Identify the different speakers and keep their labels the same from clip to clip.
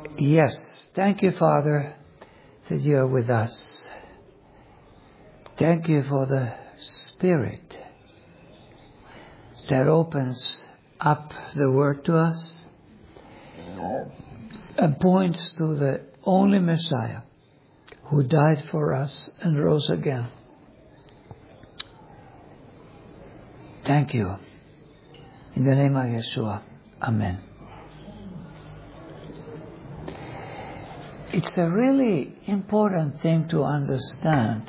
Speaker 1: Yes, thank you, Father, that you are with us. Thank you for the Spirit that opens up the Word to us and points to the only Messiah who died for us and rose again. Thank you. In the name of Yeshua, Amen. It's a really important thing to understand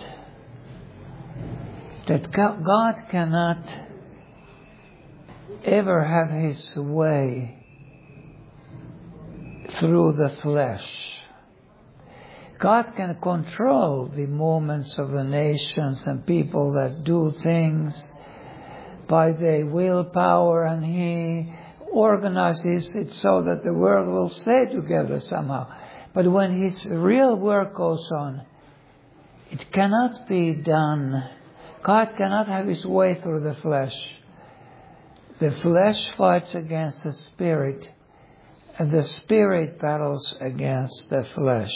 Speaker 1: that God cannot ever have His way through the flesh. God can control the movements of the nations and people that do things by their willpower, and He organizes it so that the world will stay together somehow. But when His real work goes on, it cannot be done. God cannot have His way through the flesh. The flesh fights against the Spirit, and the Spirit battles against the flesh.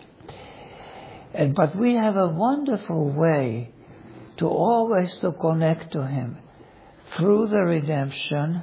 Speaker 1: But we have a wonderful way to always to connect to Him through the redemption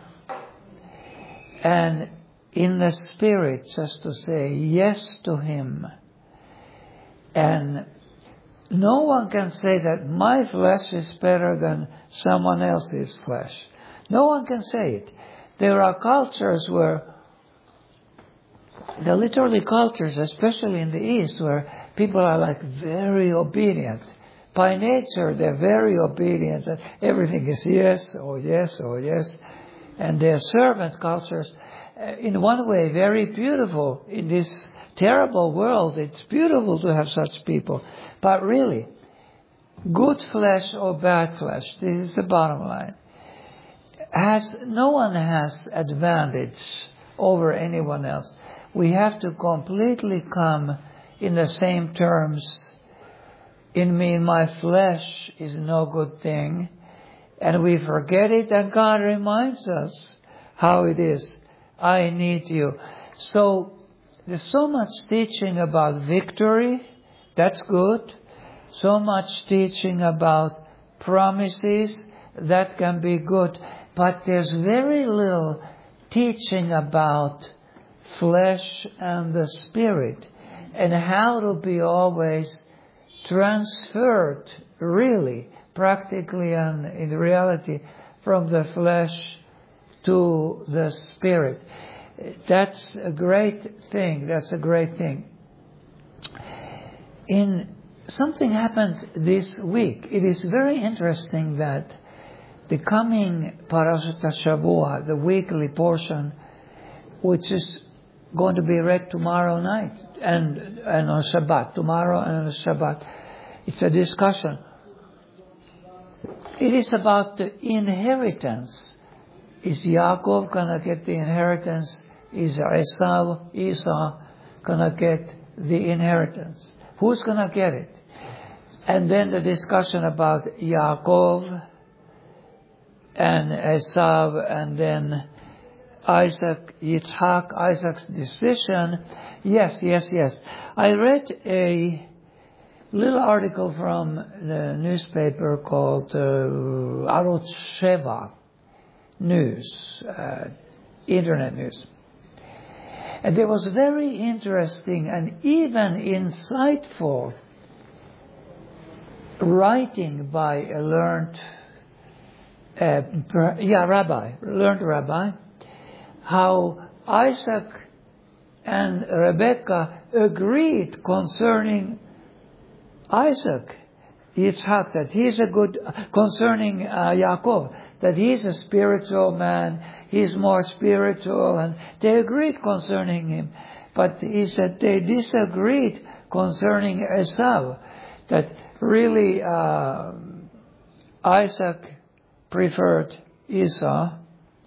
Speaker 1: and in the Spirit, just to say yes to Him. And no one can say that my flesh is better than someone else's flesh. No one can say it. There are cultures where, there are literally cultures, especially in the East, where people are like very obedient. By nature, they're very obedient. And everything is yes, or yes, or yes. And they're servant cultures. In one way, very beautiful. In this terrible world, it's beautiful to have such people. But really, good flesh or bad flesh, this is the bottom line. No one has advantage over anyone else. We have to completely come in the same terms. In me, my flesh is no good thing. And we forget it, and God reminds us how it is. I need you. So there's so much teaching about victory. That's good. So much teaching about promises. That can be good. But there's very little teaching about flesh and the Spirit, and how to be always transferred, really, practically and in reality, from the flesh to the Spirit. That's a great thing. That's a great thing. Something happened this week. It is very interesting that the coming Parashat Shavua, the weekly portion, which is going to be read tomorrow night and on Shabbat, tomorrow and on Shabbat, it's a discussion. It is about the inheritance. Is Yaakov going to get the inheritance? Is Esau going to get the inheritance? Who's going to get it? And then the discussion about Yaakov and Esau, and then Isaac, Yitzhak, Isaac's decision. Yes. I read a little article from the newspaper called Arutz Sheva News, Internet news. And it was very interesting and even insightful writing by a learned rabbi, how Isaac and Rebekah agreed concerning Isaac, Yitzhak, that he's a good, concerning Yaakov, that he's a spiritual man, he's more spiritual, and they agreed concerning him. But he said they disagreed concerning Esau, that really Isaac preferred Esau.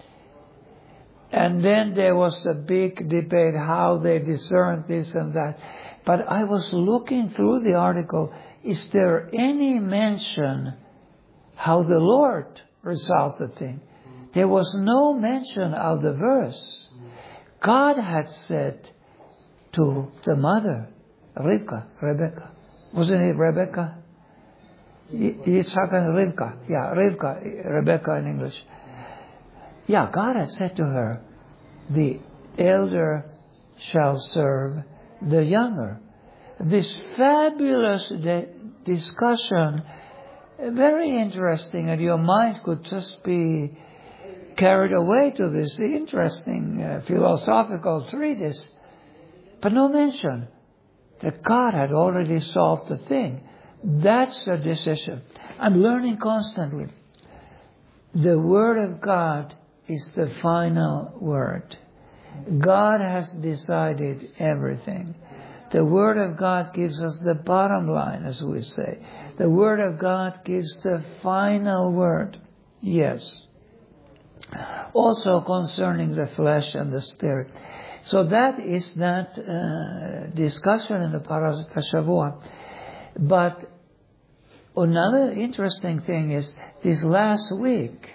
Speaker 1: And then there was the big debate how they discerned this and that. But I was looking through the article. Is there any mention how the Lord resolved the thing? There was no mention of the verse. God had said, to the mother, Rebecca. Wasn't it Rebecca? Yitzhak and Rivka. Yeah, Rebecca in English. Yeah, God had said to her, the elder shall serve the younger. This fabulous discussion, very interesting, and your mind could just be carried away to this interesting philosophical treatise, but no mention that God had already solved the thing. That's the decision. I'm learning constantly. The Word of God is the final word. God has decided everything. The Word of God gives us the bottom line, as we say. The Word of God gives the final word. Yes. Also concerning the flesh and the spirit. So that is that discussion in the Parashat HaShavua. But another interesting thing is this last week,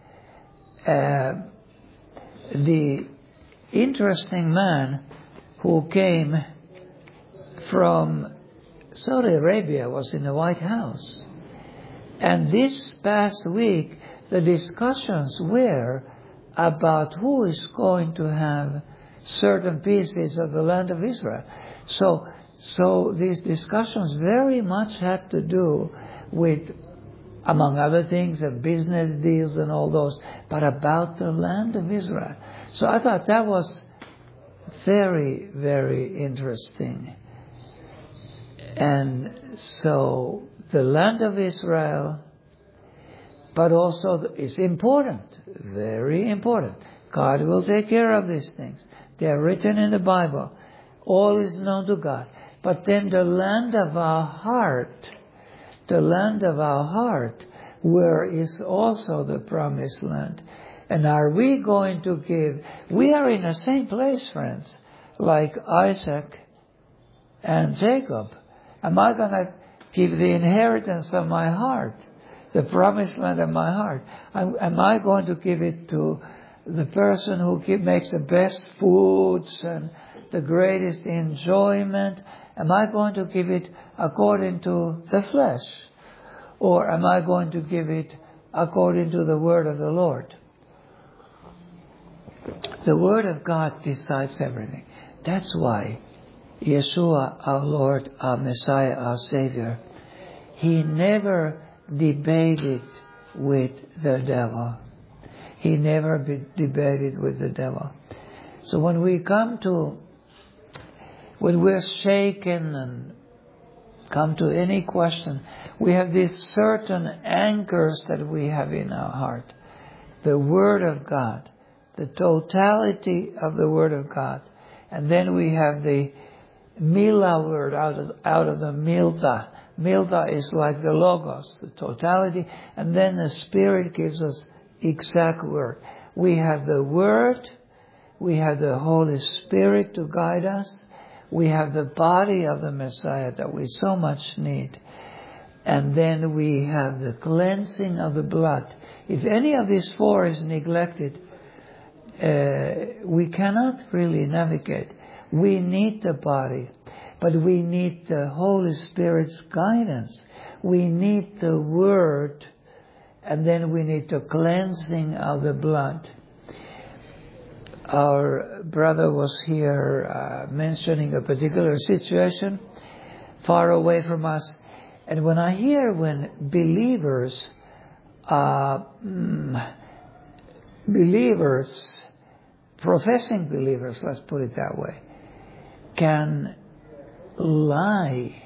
Speaker 1: the interesting man who came from Saudi Arabia was in the White House. And this past week, the discussions were about who is going to have certain pieces of the land of Israel. So these discussions very much had to do with, among other things, business deals and all those, but about the land of Israel. So I thought that was very, very interesting. And so the land of Israel, but also it's important, very important. God will take care of these things. They are written in the Bible. All is known to God. But then the land of our heart, where is also the promised land. And are we going to give? We are in the same place, friends, like Isaac and Jacob. Am I going to give the inheritance of my heart, the promised land of my heart? Am I going to give it to the person who makes the best foods and the greatest enjoyment? Am I going to give it according to the flesh? Or am I going to give it according to the word of the Lord? The word of God decides everything. That's why Yeshua, our Lord, our Messiah, our Savior, He never debated with the devil. He never debated with the devil. So when we're shaken and come to any question, we have these certain anchors that we have in our heart. The Word of God, the totality of the Word of God. And then we have the Milah word out of the Milta. Milta is like the Logos, the totality. And then the Spirit gives us exact word. We have the Word. We have the Holy Spirit to guide us. We have the body of the Messiah that we so much need. And then we have the cleansing of the blood. If any of these four is neglected, we cannot really navigate. We need the body, but we need the Holy Spirit's guidance. We need the Word, and then we need the cleansing of the blood. Our brother was here mentioning a particular situation far away from us. And when I hear when believers, professing believers, let's put it that way, can lie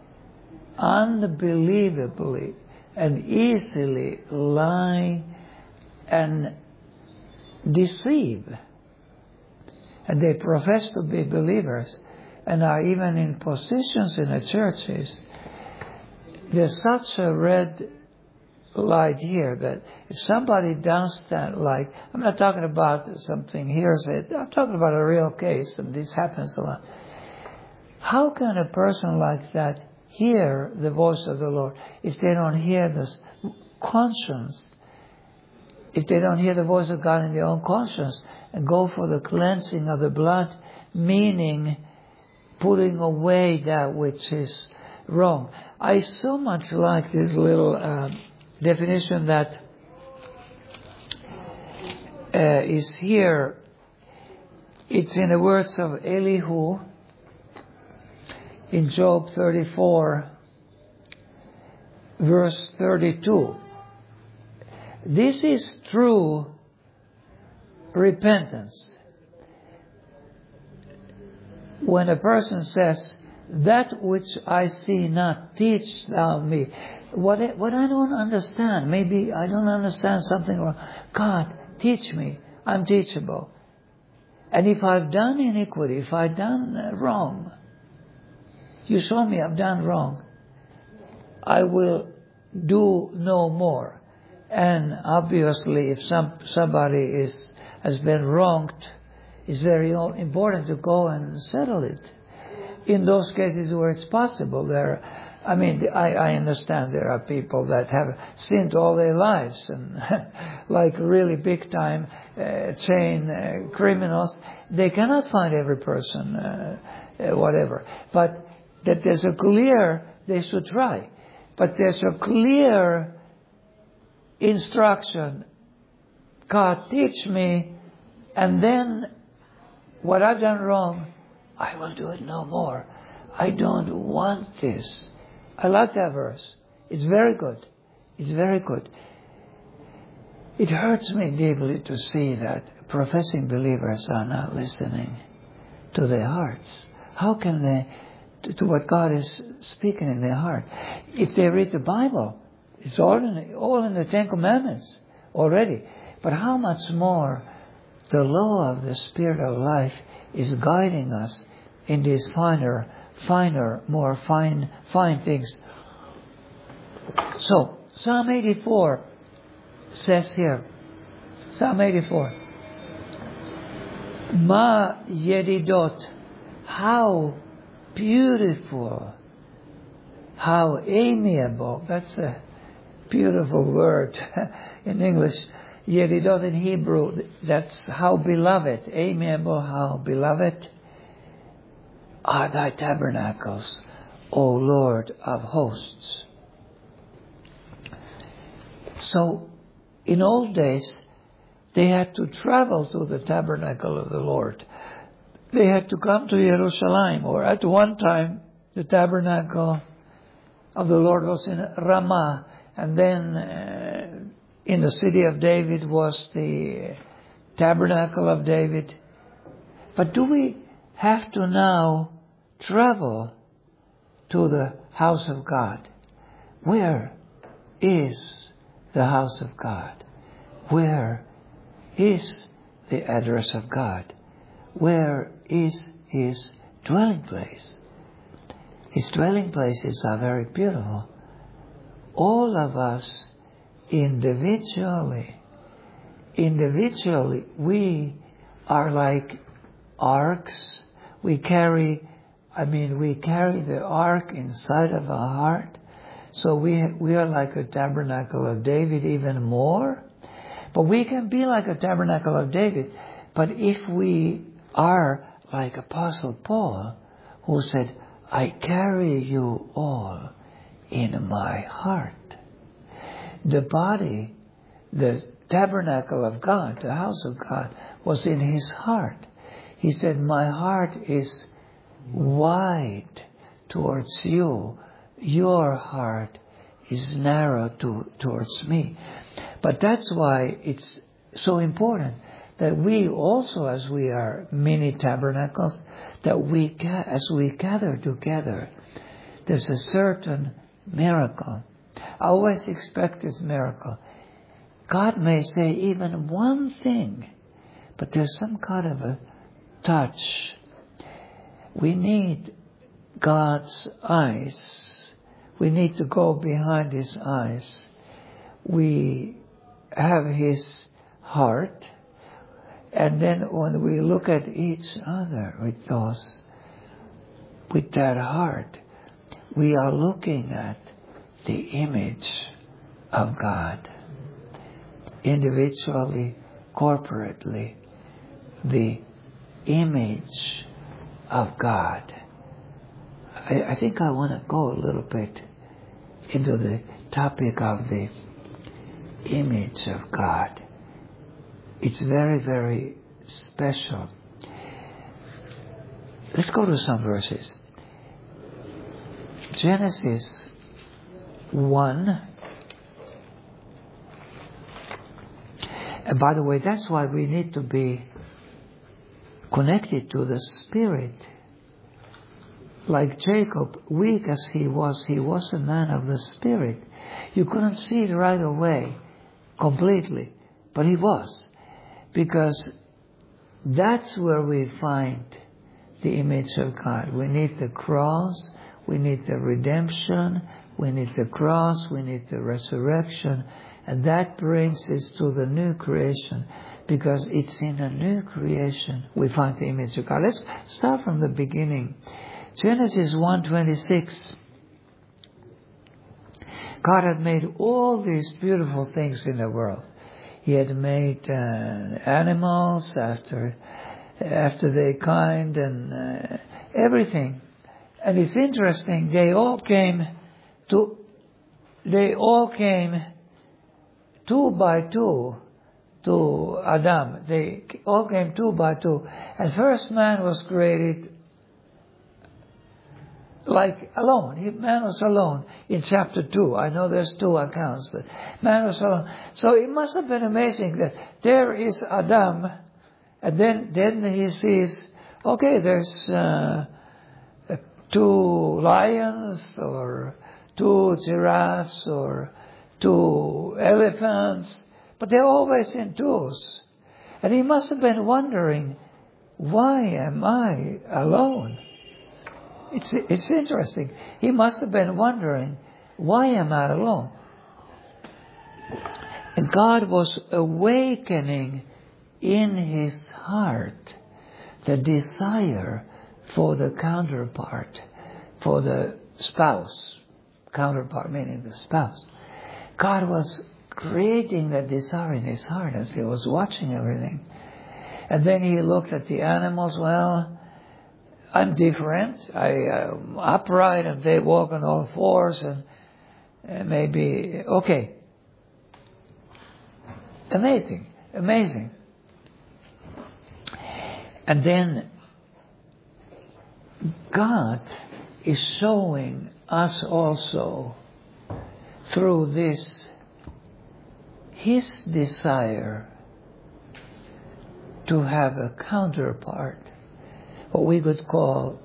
Speaker 1: unbelievably and easily lie and deceive. And they profess to be believers and are even in positions in the churches. There's such a red light here that if somebody downs that light, I'm not talking about something hearsay, I'm talking about a real case, and this happens a lot. How can a person like that hear the voice of the Lord if they don't hear this conscience? If they don't hear the voice of God in their own conscience and go for the cleansing of the blood, meaning putting away that which is wrong. I so much like this little definition that is here. It's in the words of Elihu in Job 34, verse 32. This is true repentance. When a person says, that which I see not, teach thou me. What I don't understand, maybe I don't understand something wrong. God, teach me. I'm teachable. And if I've done iniquity, if I've done wrong, you show me I've done wrong, I will do no more. And obviously, if somebody has been wronged, it's very important to go and settle it. In those cases where it's possible, I understand there are people that have sinned all their lives and like really big time chain criminals. They cannot find every person, whatever. But that there's a clear, they should try. But there's a clear instruction. God, teach me, and then what I've done wrong, I will do it no more. I don't want this. I like that verse. It's very good. It's very good. It hurts me deeply to see that professing believers are not listening to their hearts. How can they, to what God is speaking in their heart? If they read the Bible, it's all in the Ten Commandments already. But how much more the law of the Spirit of life is guiding us in these finer, more fine things. So, Psalm 84 says here, Psalm 84, Ma Yedidot, how beautiful, how amiable. That's a beautiful word in English. Yedidot in Hebrew, that's how beloved, amiable, how beloved are thy tabernacles, O Lord of hosts. So, in old days, they had to travel to the tabernacle of the Lord. They had to come to Jerusalem, or at one time, the tabernacle of the Lord was in Ramah, and then in the city of David was the tabernacle of David. But do we have to now travel to the house of God? Where is the house of God? Where is the address of God? Where is His dwelling place? His dwelling places are very beautiful. All of us individually, we are like arks. We carry the ark inside of our heart. So we are like a tabernacle of David even more. But we can be like a tabernacle of David. But if we are like Apostle Paul, who said, I carry you all in my heart. The body, the tabernacle of God, the house of God, was in his heart. He said, my heart is wide towards you. Your heart is narrow towards me. But that's why it's so important that we also, as we are mini tabernacles, that as we gather together, there's a certain miracle. I always expect this miracle. God may say even one thing, but there's some kind of a touch. We need God's eyes. We need to go behind His eyes. We have His heart. And then when we look at each other with that heart, we are looking at the image of God. Individually, corporately, the image of God. I think I want to go a little bit into the topic of the image of God. It's very, very special. Let's go to some verses. Genesis 1. And by the way, that's why we need to be connected to the Spirit. Like Jacob, weak as he was a man of the Spirit. You couldn't see it right away, completely, but he was. Because that's where we find the image of God. We need the cross, we need the redemption, we need the cross, we need the resurrection, and that brings us to the new creation. Because it's in the new creation we find the image of God. Let's start from the beginning. Genesis 1:26. God had made all these beautiful things in the world. He had made animals after their kind and everything. And it's interesting, they all came two by two to Adam. They all came 2 by 2. And first man was created like alone. Man was alone in chapter 2. I know there's 2 accounts, but man was alone. So it must have been amazing that there is Adam, and then he sees, okay, there's 2 lions, or 2 giraffes, or 2 elephants, but they're always in 2s. And he must have been wondering, why am I alone? It's interesting. He must have been wondering, why am I alone? And God was awakening in his heart the desire for the counterpart, for the spouse. Counterpart meaning the spouse. God was creating that desire in his heart as he was watching everything. And then he looked at the animals. Well, I'm different. I'm upright and they walk on all fours and maybe, okay. Amazing. And then God is showing us also through this his desire to have a counterpart, what we could call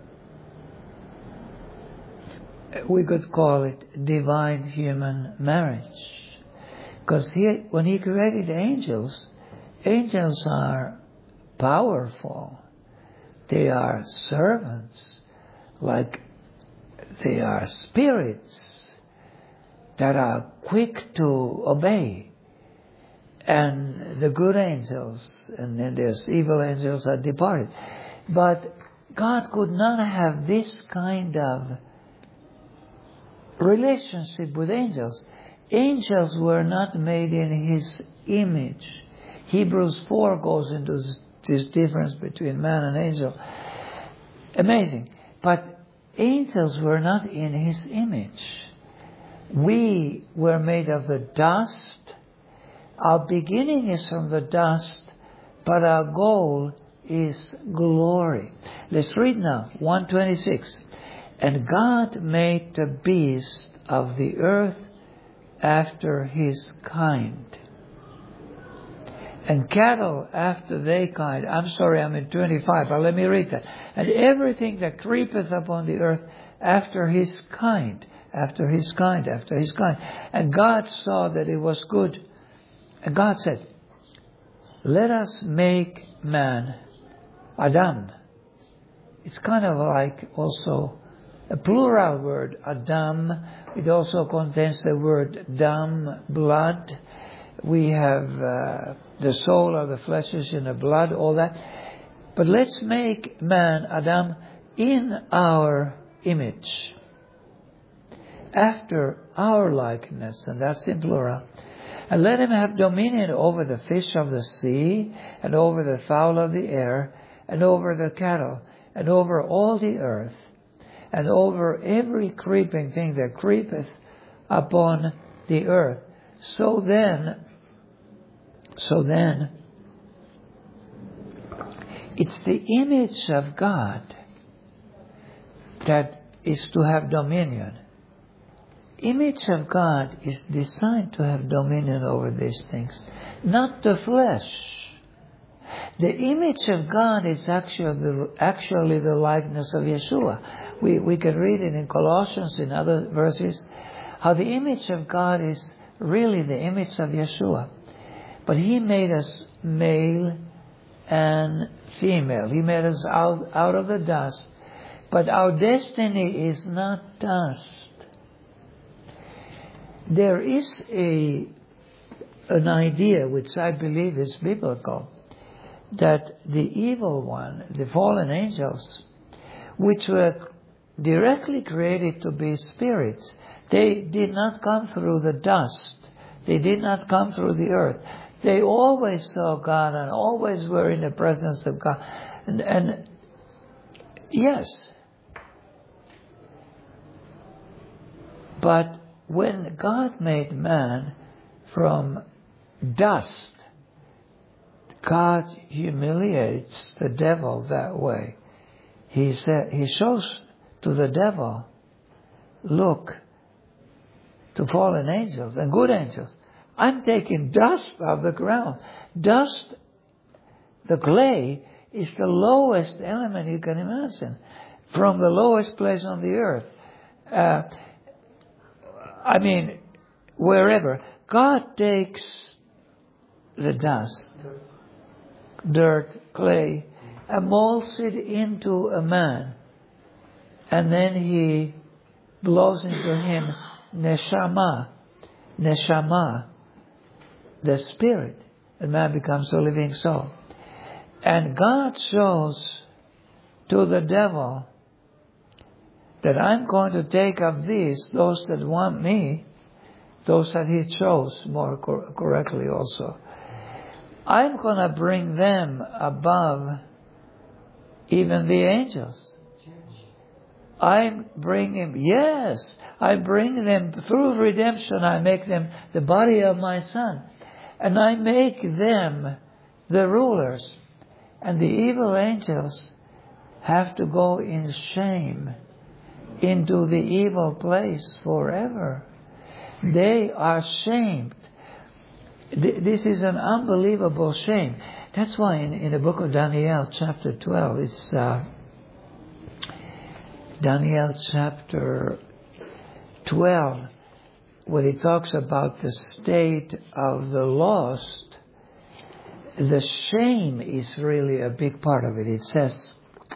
Speaker 1: it divine human marriage. Because when he created angels are powerful. They are servants, like they are spirits that are quick to obey. And the good angels, and then there's evil angels that departed. But God could not have this kind of relationship with angels. Angels were not made in his image. Hebrews 4 goes into this difference between man and angel. Amazing. But angels were not in his image. We were made of the dust. Our beginning is from the dust, but our goal is glory. Let's read now, 1:26. And God made the beasts of the earth after his kind, and cattle after their kind. I'm sorry, I'm in 25, but let me read that. And everything that creepeth upon the earth after his kind, after his kind, after his kind. And God saw that it was good. And God said, let us make man, Adam. It's kind of like also a plural word, Adam. It also contains the word dam, blood. We have the soul of the flesh is in the blood, all that. But let's make man, Adam, in our image, after our likeness, and that's in plural. And let him have dominion over the fish of the sea, and over the fowl of the air, and over the cattle, and over all the earth, and over every creeping thing that creepeth upon the earth. So then, it's the image of God that is to have dominion. Image of God is designed to have dominion over these things, not the flesh. The image of God is actually the likeness of Yeshua. We can read it in Colossians, in other verses, how the image of God is really the image of Yeshua. But He made us male and female. He made us out of the dust. But our destiny is not dust. There is an idea, which I believe is biblical, that the evil one, the fallen angels, which were directly created to be spirits, they did not come through the dust. They did not come through the earth. They always saw God and always were in the presence of God. And yes, but when God made man from dust, God humiliates the devil that way. He shows to the devil, look, to fallen angels and good angels, I'm taking dust of the ground. Dust, the clay, is the lowest element you can imagine, from the lowest place on the earth. Wherever. God takes the dust, dirt, clay, and molds it into a man. And then He blows into him neshama, the spirit. And man becomes a living soul. And God shows to the devil that I'm going to take of these, those that want me, those that He chose more correctly also. I'm going to bring them above even the angels. I bring them through redemption. I make them the body of my Son. And I make them the rulers. And the evil angels have to go in shame into the evil place forever. They are shamed. This is an unbelievable shame. That's why in the book of Daniel, chapter 12, it's Daniel chapter 12, when it talks about the state of the lost, the shame is really a big part of it. It says,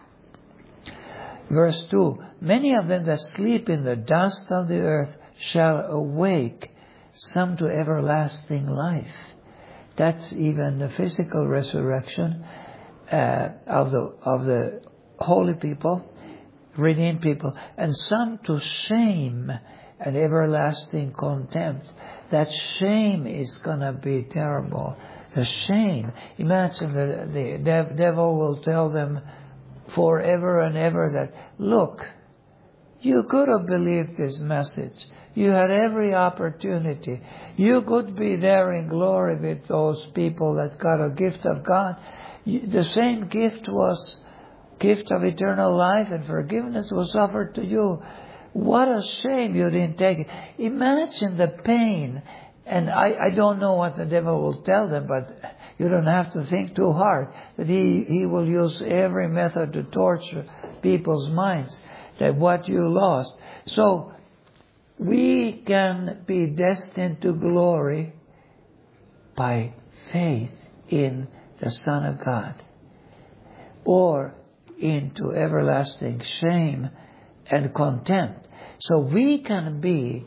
Speaker 1: verse 2, many of them that sleep in the dust of the earth shall awake, some to everlasting life. That's even the physical resurrection of the holy people, redeemed people, and some to shame and everlasting contempt. That shame is going to be terrible. The shame. Imagine the devil will tell them forever and ever that, look, you could have believed this message. You had every opportunity. You could be there in glory with those people that got a gift of God. The same gift was gift of eternal life, and forgiveness was offered to you. What a shame you didn't take it. Imagine the pain. And I don't know what the devil will tell them, but you don't have to think too hard. That he will use every method to torture people's minds. That what you lost. So we can be destined to glory by faith in the Son of God, or into everlasting shame and contempt. So we can be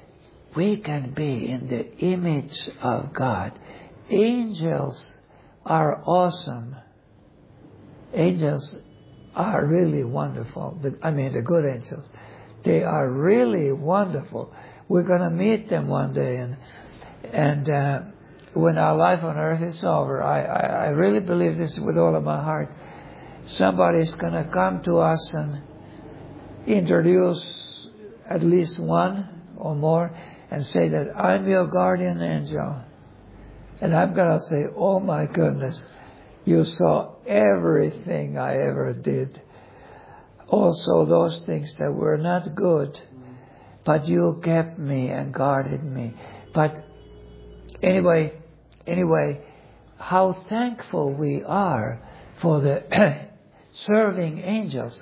Speaker 1: in the image of God. Angels are awesome. Angels are really wonderful. The good angels. They are really wonderful. We're going to meet them one day, and when our life on earth is over, I really believe this with all of my heart. Somebody's going to come to us introduce at least one or more and say that I'm your guardian angel. And I'm going to say, oh my goodness, you saw everything I ever did. Also those things that were not good, but you kept me and guarded me. But anyway, how thankful we are for the serving angels.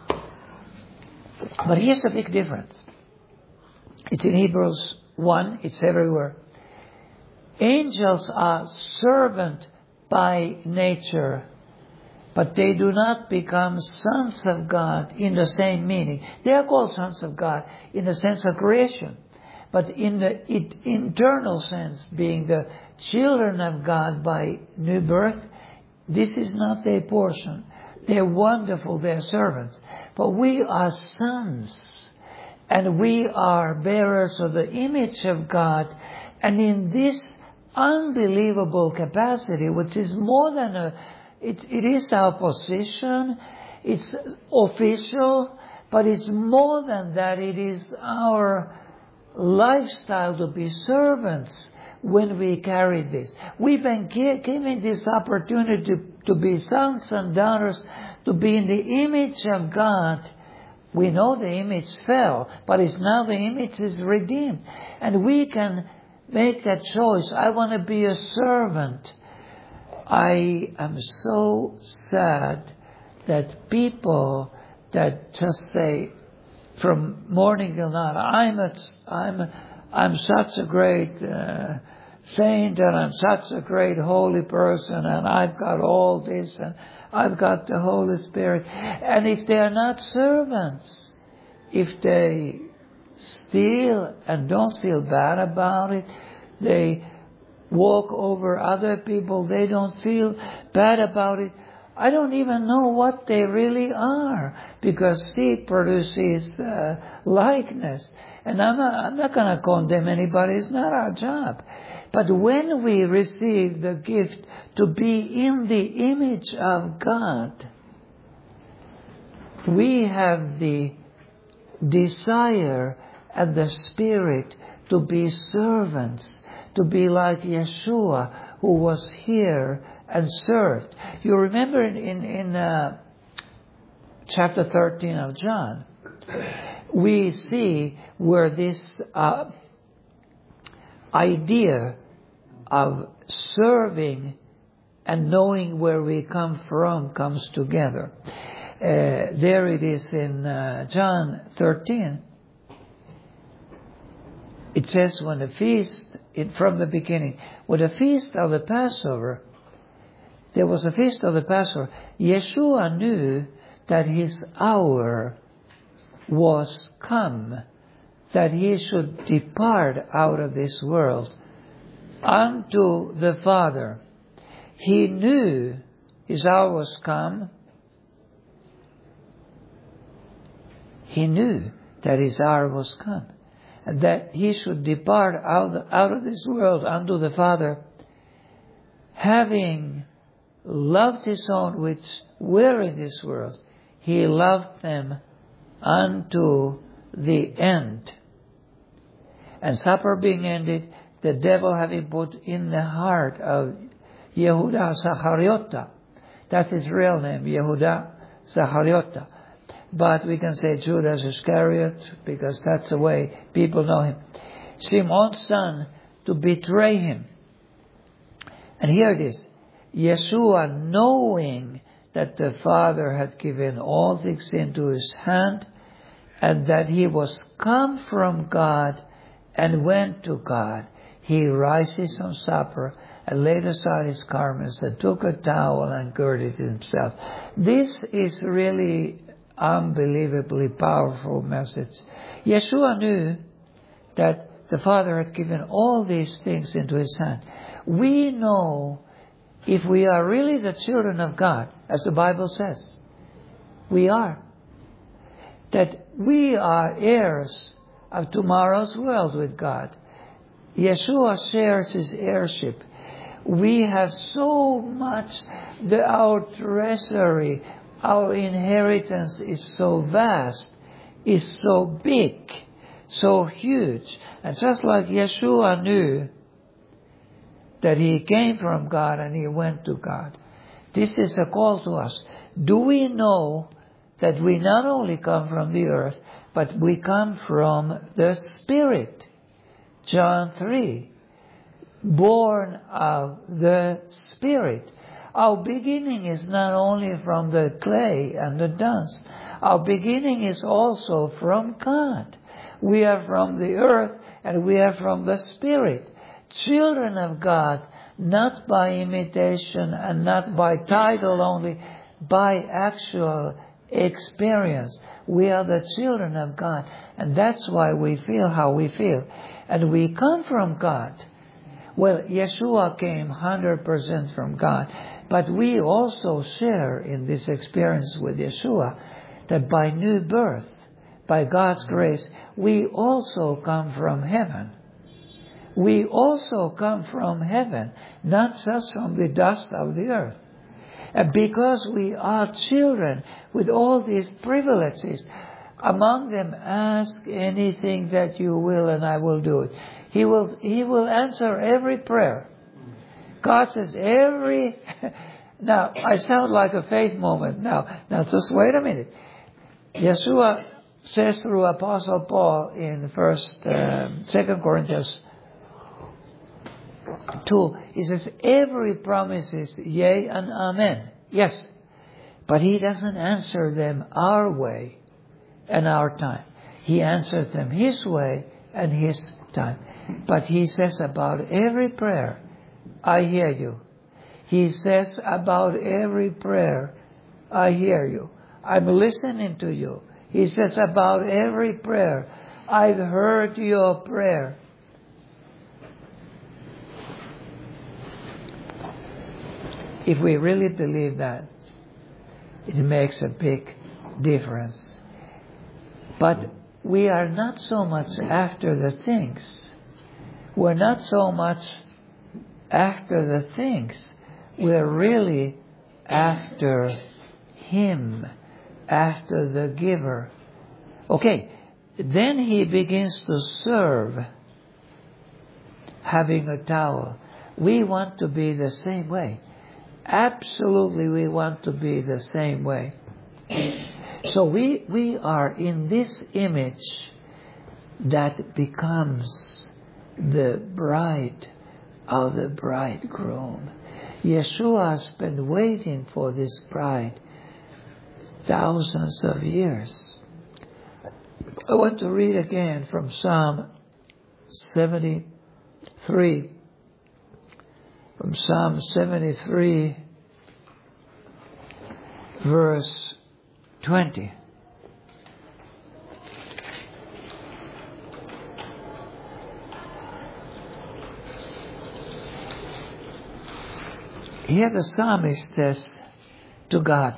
Speaker 1: But here's a big difference. It's in Hebrews 1, it's everywhere. Angels are servant by nature, but they do not become sons of God in the same meaning. They are called sons of God in the sense of creation, but in the internal sense, being the children of God by new birth, this is not their portion. They're wonderful, they're servants. But we are sons, and we are bearers of the image of God, and in this unbelievable capacity, which is more than it is our position, it's official, but it's more than that. It is our lifestyle to be servants when we carry this. We've been given this opportunity to be sons and daughters, to be in the image of God. We know the image fell, but it's now the image is redeemed. And we can make that choice. I want to be a servant. I am so sad that people that just say from morning till night, I'm such a great saint, and I'm such a great holy person, and I've got all this, and I've got the Holy Spirit. And if they are not servants, if they steal and don't feel bad about it, they walk over other people, they don't feel bad about it, I don't even know what they really are, because seed produces likeness. And I'm not going to condemn anybody, it's not our job. But when we receive the gift to be in the image of God, we have the desire and the spirit to be servants, to be like Yeshua, who was here and served. You remember in chapter 13 of John, we see where this idea of serving and knowing where we come from comes together. There it is in John 13. It says when the feast, from the beginning, when the feast of the Passover, there was a feast of the Passover, Yeshua knew that his hour was come, that he should depart out of this world unto the Father. He knew his hour was come. He knew that his hour was come, and that he should depart out of this world unto the Father, having loved his own which were in this world. He loved them unto the end. And supper being ended, the devil having put in the heart of Yehuda Zachariota, that's his real name, Yehuda Zachariota. But we can say Judas Iscariot, because that's the way people know him. Simon's son, to betray him. And here it is. Yeshua, knowing that the Father had given all things into his hand, and that he was come from God and went to God, he rises on supper and laid aside his garments and took a towel and girded himself. This is really unbelievably powerful message. Yeshua knew that the Father had given all these things into his hand. We know, if we are really the children of God, as the Bible says, we are, that we are heirs of tomorrow's world with God. Yeshua shares his heirship. We have so much, our treasury, our inheritance is so vast is so big, so huge. And just like Yeshua knew that he came from God and he went to God, this is a call to us. Do we know that we not only come from the earth, but we come from the Spirit? John 3. Born of the Spirit. Our beginning is not only from the clay and the dust. Our beginning is also from God. We are from the earth and we are from the Spirit. Children of God, not by imitation and not by title only, by actual experience. We are the children of God, and that's why we feel how we feel. And we come from God. Well, Yeshua came 100% from God, but we also share in this experience with Yeshua that by new birth, by God's grace, we also come from heaven. We also come from heaven, not just from the dust of the earth. And because we are children with all these privileges, among them, ask anything that you will and I will do it. He will answer every prayer. God says now, I sound like a faith moment. Now just wait a minute. Yeshua says through Apostle Paul in 2 Corinthians 2, he says, every promise is yea and amen. Yes. But he doesn't answer them our way and our time. He answers them his way and his time. But he says about every prayer, I hear you. He says about every prayer, I hear you. I'm listening to you. He says about every prayer, I've heard your prayer. If we really believe that, it makes a big difference. But we are not so much after the things. We're not so much after the things. We're really after Him, after the giver. Okay, then he begins to serve, having a towel. We want to be the same way. Absolutely, we want to be the same way. So we are in this image that becomes the bride of the bridegroom. Yeshua has been waiting for this bride thousands of years. I want to read again from Psalm 73. From Psalm 73, verse 20. Here the psalmist says to God,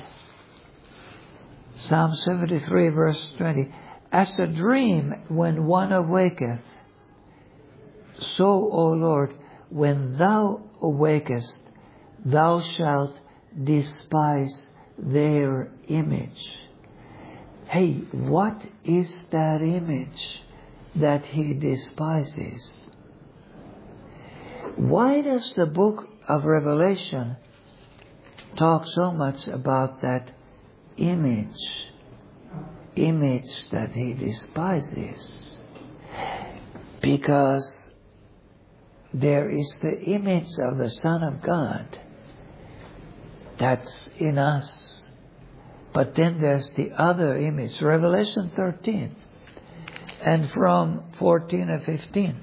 Speaker 1: Psalm 73, verse 20, as a dream when one awaketh, so, O Lord, when thou awakest, thou shalt despise their image. Hey, what is that image that he despises? Why does the book of Revelation talk so much about that image that he despises? Because there is the image of the Son of God that's in us. But then there's the other image, Revelation 13, and from 14 and 15.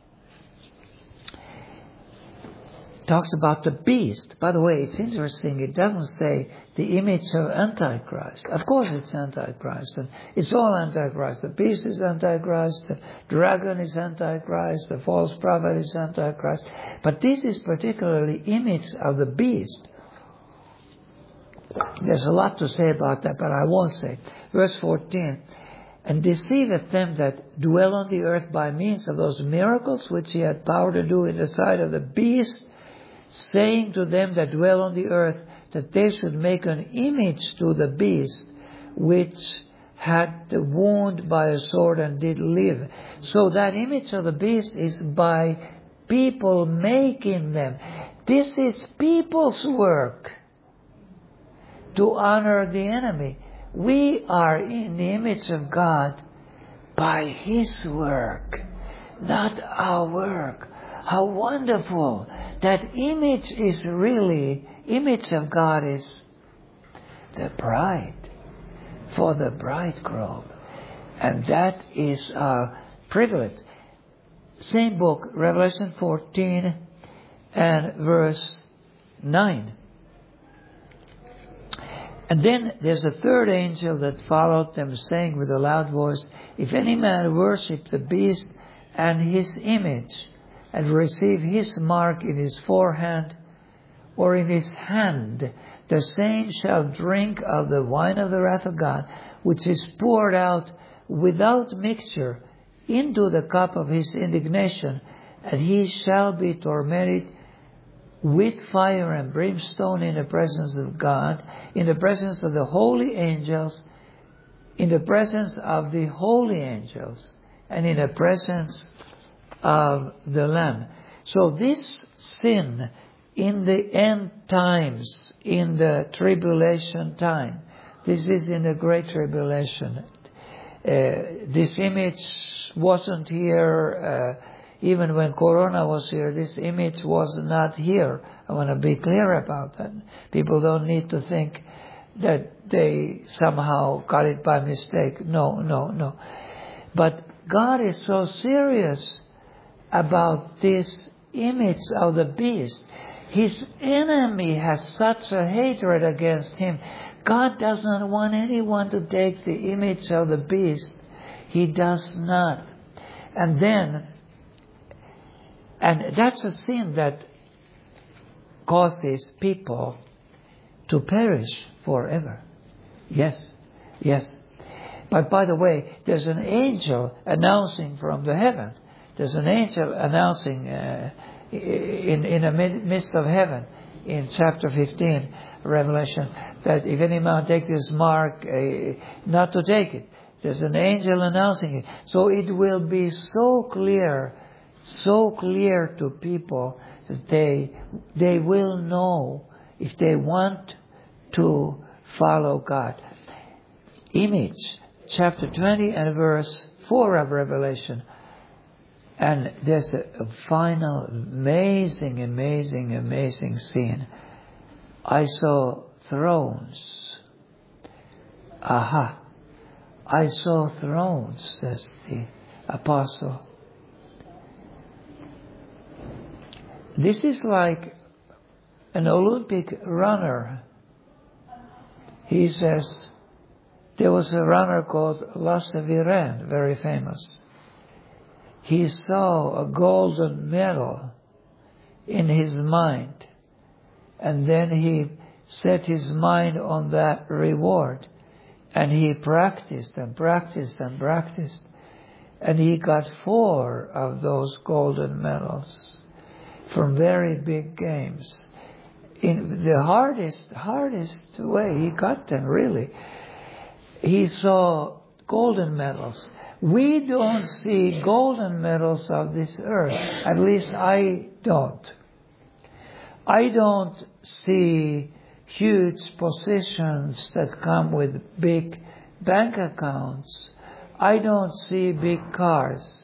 Speaker 1: Talks about the beast. By the way, it's interesting, it doesn't say the image of Antichrist. Of course it's Antichrist, and it's all Antichrist. The beast is Antichrist, the dragon is Antichrist, the false prophet is Antichrist. But this is particularly image of the beast. There's a lot to say about that, but I won't say. Verse 14, and deceiveth them that dwell on the earth by means of those miracles which he had power to do in the sight of the beast, saying to them that dwell on the earth that they should make an image to the beast which had the wound by a sword and did live. So that image of the beast is by people making them. This is people's work to honor the enemy. We are in the image of God by His work, not our work. How wonderful. That image is really, image of God is the bride for the bridegroom. And that is our privilege. Same book, Revelation 14 and verse 9. And then there's a third angel that followed them, saying with a loud voice, if any man worship the beast and his image, and receive his mark in his forehead or in his hand, the same shall drink of the wine of the wrath of God, which is poured out without mixture into the cup of his indignation, and he shall be tormented with fire and brimstone in the presence of God, in the presence of the holy angels, in the presence of the holy angels, and in the presence of the Lamb. So this sin in the end times, in the tribulation time, this is in the Great Tribulation. This image wasn't here even when Corona was here. This image was not here. I want to be clear about that. People don't need to think that they somehow got it by mistake. No. But God is so serious about this image of the beast. His enemy has such a hatred against him. God does not want anyone to take the image of the beast. He does not. And that's a sin that causes people to perish forever. Yes. But by the way, there's an angel announcing from the heaven. There's an angel announcing in the midst of heaven in chapter 15, Revelation, that if any man take this mark, not to take it. There's an angel announcing it. So it will be so clear to people that they will know if they want to follow God. Image, chapter 20 and verse 4 of Revelation. And there's a final amazing scene. I saw thrones. I saw thrones, says the apostle. This is like an Olympic runner. He says, there was a runner called Lasse Viren, very famous. He saw a golden medal in his mind, and then he set his mind on that reward, and he practiced, and he got 4 of those golden medals from very big games. In the hardest way, he got them, really. He saw golden medals. We don't see golden medals of this earth. At least I don't. I don't see huge positions that come with big bank accounts. I don't see big cars.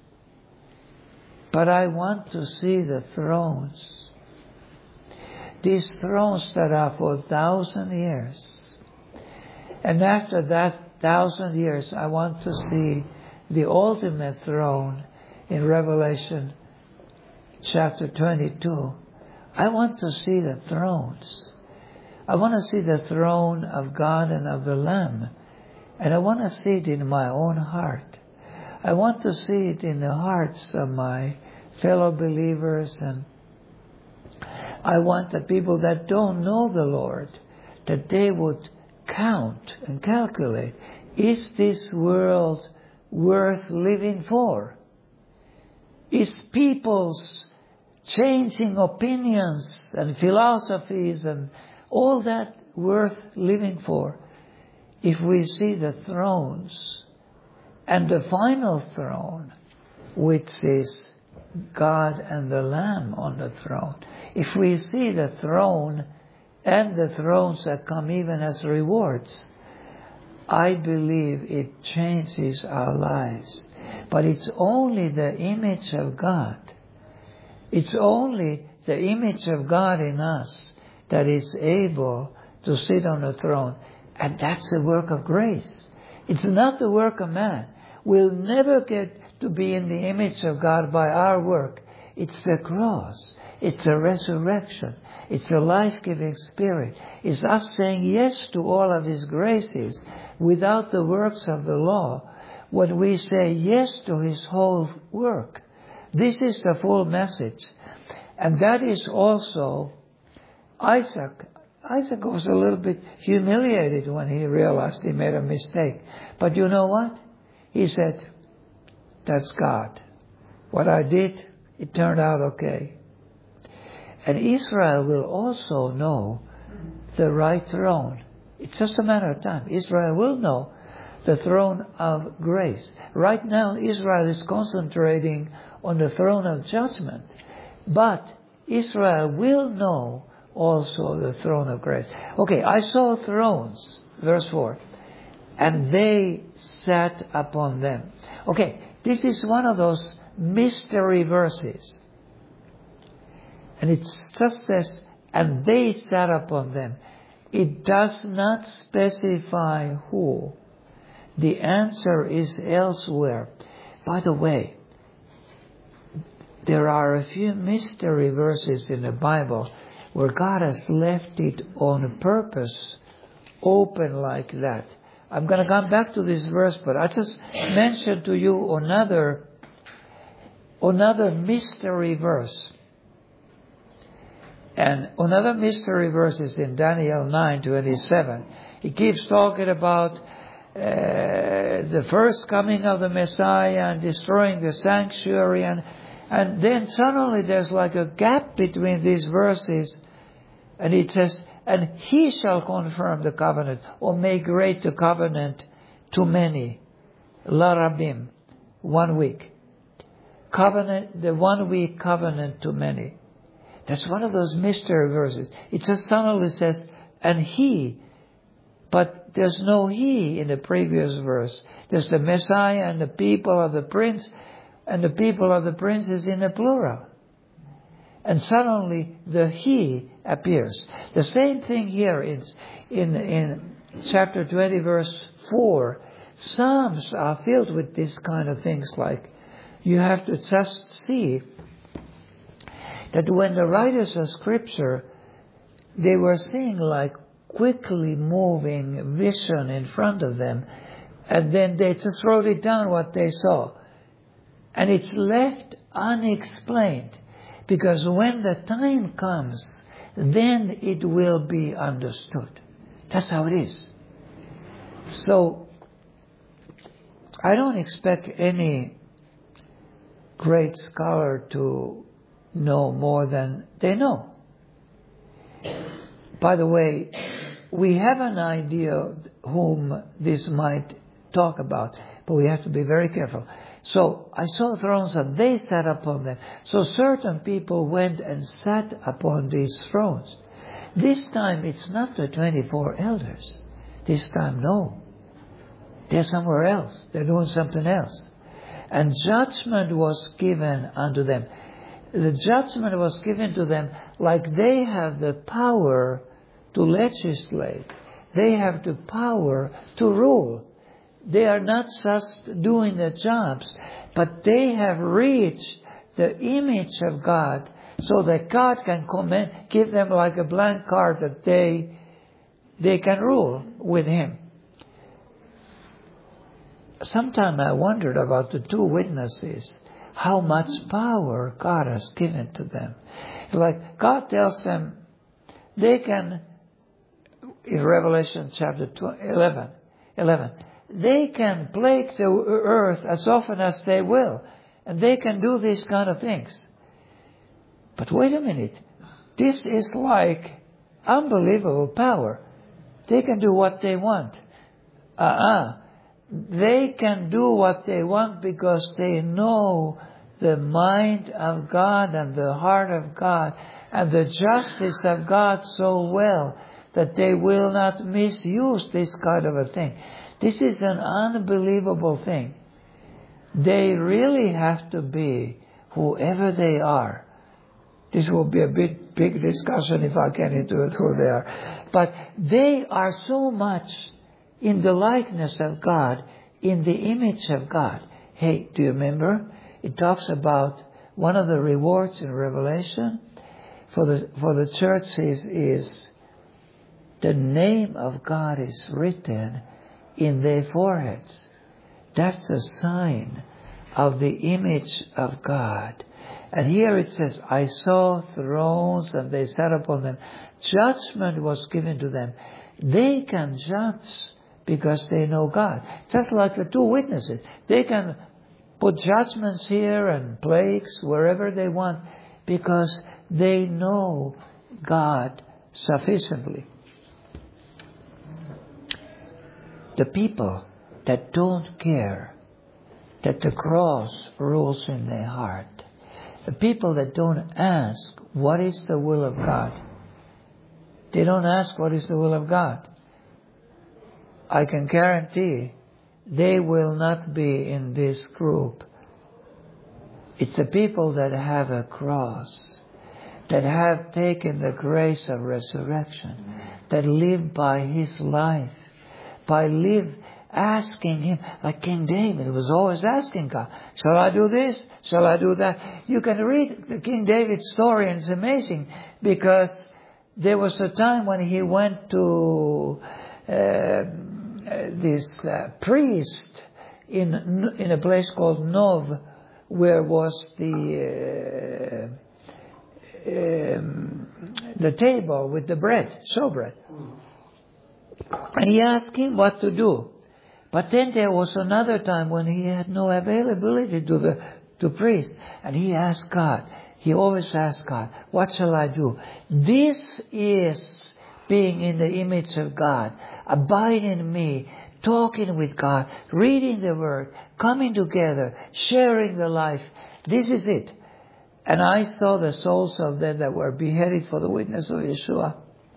Speaker 1: But I want to see the thrones. These thrones that are for 1,000 years. And after that 1,000 years, I want to see the ultimate throne in Revelation chapter 22. I want to see the thrones. I want to see the throne of God and of the Lamb. And I want to see it in my own heart. I want to see it in the hearts of my fellow believers. And I want the people that don't know the Lord, that they would count and calculate, is this world worth living for? Is people's changing opinions and philosophies and all that worth living for? if we see the thrones and the final throne, which is God and the Lamb on the throne, if we see the throne and the thrones that come even as rewards, I believe it changes our lives. But it's only the image of God. It's only the image of God in us that is able to sit on the throne. And that's the work of grace. It's not the work of man. We'll never get to be in the image of God by our work. It's the cross. It's the resurrection. It's the life-giving Spirit. It's us saying yes to all of His graces without the works of the law. When we say yes to His whole work, this is the full message. And that is also Isaac. Isaac was a little bit humiliated when he realized he made a mistake. But you know what? He said, that's God. What I did, it turned out okay. And Israel will also know the right throne. It's just a matter of time. Israel will know the throne of grace. Right now, Israel is concentrating on the throne of judgment. But Israel will know also the throne of grace. Okay, I saw thrones, verse 4, and they sat upon them. Okay, this is one of those mystery verses. And it just says, and they sat upon them. It does not specify who. The answer is elsewhere. By the way, there are a few mystery verses in the Bible where God has left it on purpose open like that. I'm going to come back to this verse, but I just mentioned to you another mystery verse. And another mystery verse is in Daniel 9:27. He keeps talking about the first coming of the Messiah and destroying the sanctuary. And then suddenly there's like a gap between these verses. And it says, and He shall confirm the covenant, or make great the covenant to many. Larabim, 1 week. Covenant, the 1 week covenant to many. That's one of those mystery verses. It just suddenly says, and He. But there's no He in the previous verse. There's the Messiah and the people of the Prince. And the people of the Prince is in the plural. And suddenly the He appears. The same thing here in chapter 20 verse 4. Psalms are filled with these kind of things, like you have to just see that when the writers of Scripture, they were seeing like quickly moving vision in front of them, and then they just wrote it down what they saw. And it's left unexplained, because when the time comes, then it will be understood. That's how it is. So, I don't expect any great scholar to know more than they know. By the way, we have an idea whom this might talk about, but we have to be very careful. So I saw thrones and they sat upon them. So certain people went and sat upon these thrones. This time it's not the 24 elders. This time, no. They're somewhere else. They're doing something else. And judgment was given unto them. The judgment was given to them like they have the power to legislate. They have the power to rule. They are not just doing the jobs, but they have reached the image of God so that God can come and give them like a blank card that they can rule with Him. Sometimes I wondered about the two witnesses, how much power God has given to them. Like God tells them they can, in Revelation chapter 11, they can plague the earth as often as they will. And they can do these kind of things. But wait a minute. This is like unbelievable power. They can do what they want. They can do what they want because they know the mind of God and the heart of God and the justice of God so well that they will not misuse this kind of a thing. This is an unbelievable thing. They really have to be whoever they are. This will be a big discussion if I get into it, who they are. But they are so much in the likeness of God, in the image of God. Hey, do you remember? It talks about one of the rewards in Revelation for the church is the name of God is written in their foreheads. That's a sign of the image of God. And here it says, I saw thrones and they sat upon them. Judgment was given to them. They can judge because they know God. Just like the two witnesses. They can put judgments here and plagues wherever they want because they know God sufficiently. The people that don't care that the cross rules in their heart, the people that don't ask what is the will of God, they don't ask what is the will of God, I can guarantee they will not be in this group. It's the people that have a cross, that have taken the grace of resurrection, that live by His life, asking Him, like King David was always asking God, shall I do this? Shall I do that? You can read the King David's story and it's amazing because there was a time when he went to this priest in a place called Nov, where was the table with the bread, showbread. And he asked him what to do. But then there was another time when he had no availability to priest. And he asked God. He always asked God, what shall I do? This is being in the image of God. Abide in me. Talking with God. Reading the Word. Coming together. Sharing the life. This is it. And I saw the souls of them that were beheaded for the witness of Yeshua.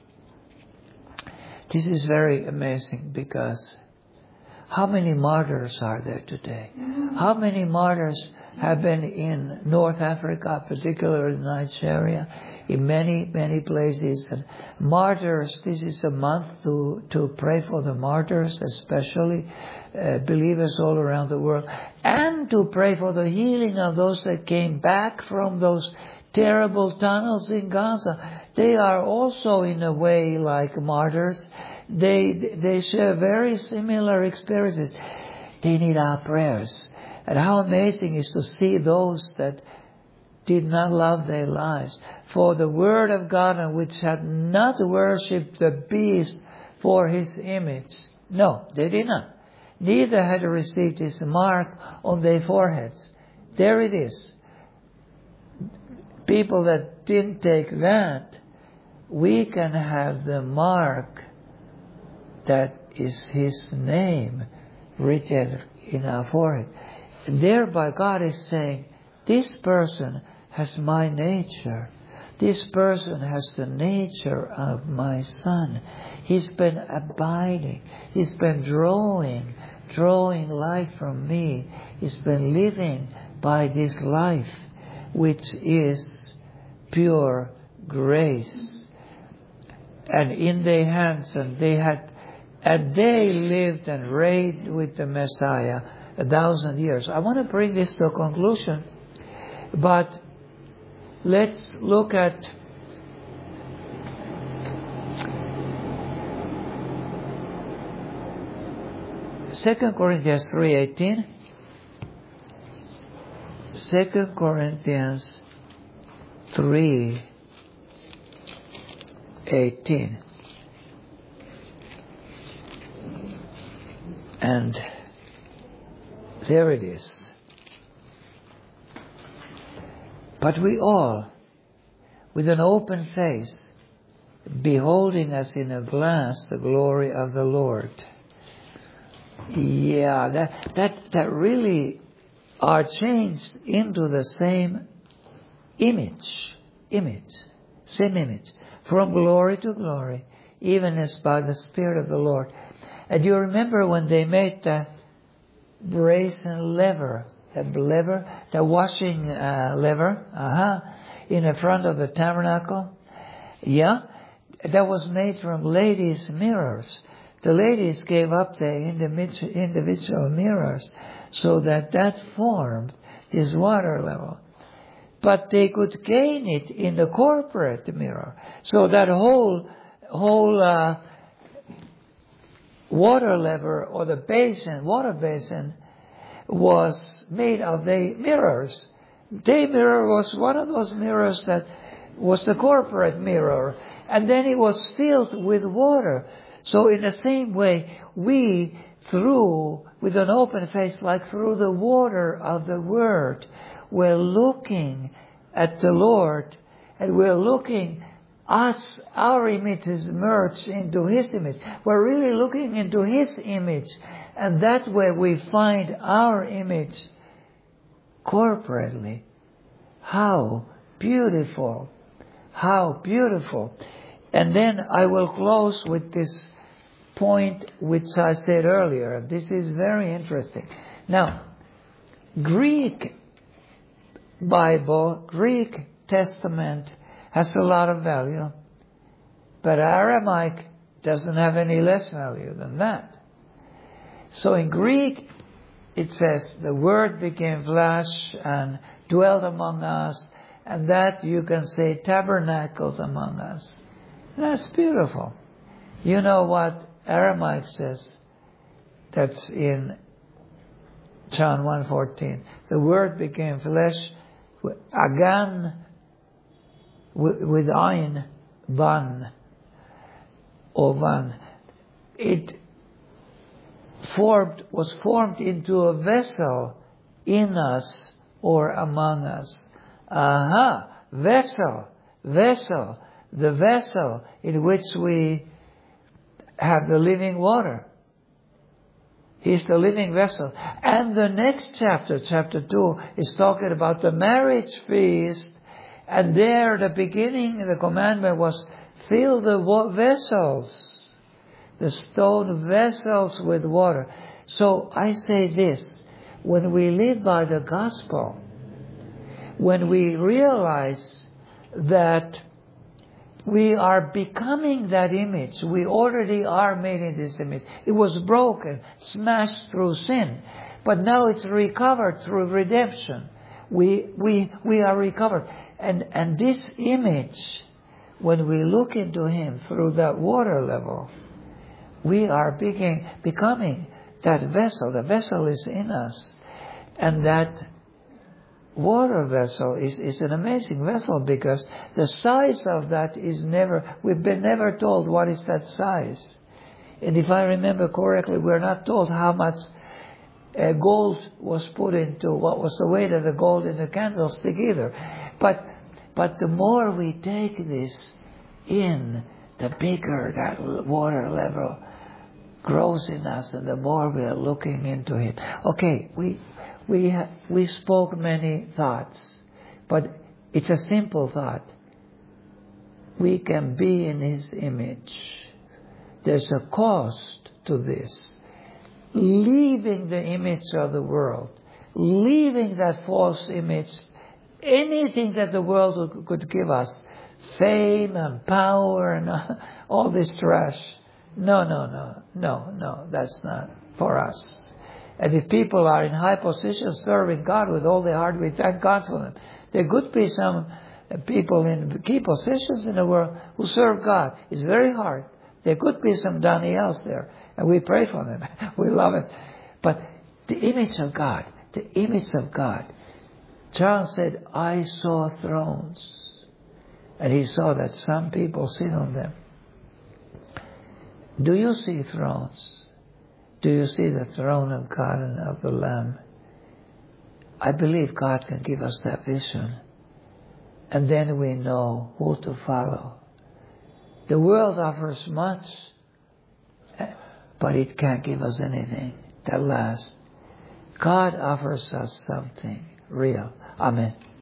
Speaker 1: This is very amazing because how many martyrs are there today? How many martyrs have been in North Africa, particularly in Nigeria, in many, many places? And martyrs, this is a month to pray for the martyrs, especially believers all around the world, and to pray for the healing of those that came back from those terrible tunnels in Gaza. They are also in a way like martyrs. They share very similar experiences. They need our prayers. And how amazing is to see those that did not love their lives for the Word of God and which had not worshipped the beast for his image. No, they did not. Neither had received his mark on their foreheads. There it is. People that didn't take that, we can have the mark that is His name written in our forehead. And thereby God is saying, this person has my nature. This person has the nature of my Son. He's been abiding. He's been drawing life from me. He's been living by this life, which is pure grace. And in their hands, and they lived and reigned with the Messiah 1,000 years. I want to bring this to a conclusion, but let's look at Second Corinthians 3:18. 2 Corinthians 3:18. And there it is. But we all, with an open face, beholding as in a glass the glory of the Lord, Yeah, that really are changed into the same image, same image, from glory to glory, even as by the Spirit of the Lord. And you remember when they made the brazen laver, the washing laver, in the front of the tabernacle? Yeah, that was made from ladies' mirrors. The ladies gave up their individual mirrors so that formed this water level. But they could gain it in the corporate mirror. So that whole water lever or the water basin was made of the mirrors. The mirror was one of those mirrors that was the corporate mirror. And then it was filled with water. So in the same way, we, with an open face, like through the water of the Word, we're looking at the Lord, and we're looking, our image is merged into His image. We're really looking into His image, and that way we find our image corporately. How beautiful! How beautiful! And then I will close with this point which I said earlier. This is very interesting. Now, Greek Bible, Greek Testament has a lot of value, but Aramaic doesn't have any less value than that. So in Greek, it says, the Word became flesh and dwelt among us, and that you can say tabernacled among us. That's beautiful. You know what Aramaic says? That's in John 1:14. The Word became flesh, agan, with ayin, van, or van. It was formed into a vessel in us or among us. Vessel. The vessel in which we have the living water. He's the living vessel. And the next chapter 2, is talking about the marriage feast. And there, the beginning, the commandment was, fill the vessels, the stone vessels with water. So I say this, when we live by the gospel, when we realize that we are becoming that image. We already are made in this image. It was broken, smashed through sin. But now it's recovered through redemption. We are recovered. And this image, when we look into Him through that water level, we are becoming that vessel. The vessel is in us. And that water vessel is an amazing vessel, because the size of that we've been never told what is that size. And if I remember correctly, we're not told how much gold was put into, what was the weight of the gold in the candlestick either. But the more we take this in, the bigger that water level grows in us, and the more we are looking into Him. Okay, we spoke many thoughts, but it's a simple thought. We can be in His image. There's a cost to this. Leaving the image of the world, leaving that false image, anything that the world could give us, fame and power and all this trash. No, that's not for us. And if people are in high positions serving God with all their heart, we thank God for them. There could be some people in key positions in the world who serve God. It's very hard. There could be some Daniels there, and we pray for them. We love it. But the image of God. John said, I saw thrones. And he saw that some people sit on them. Do you see thrones? Do you see the throne of God and of the Lamb? I believe God can give us that vision. And then we know who to follow. The world offers much, but it can't give us anything. that lasts. God offers us something real. Amen.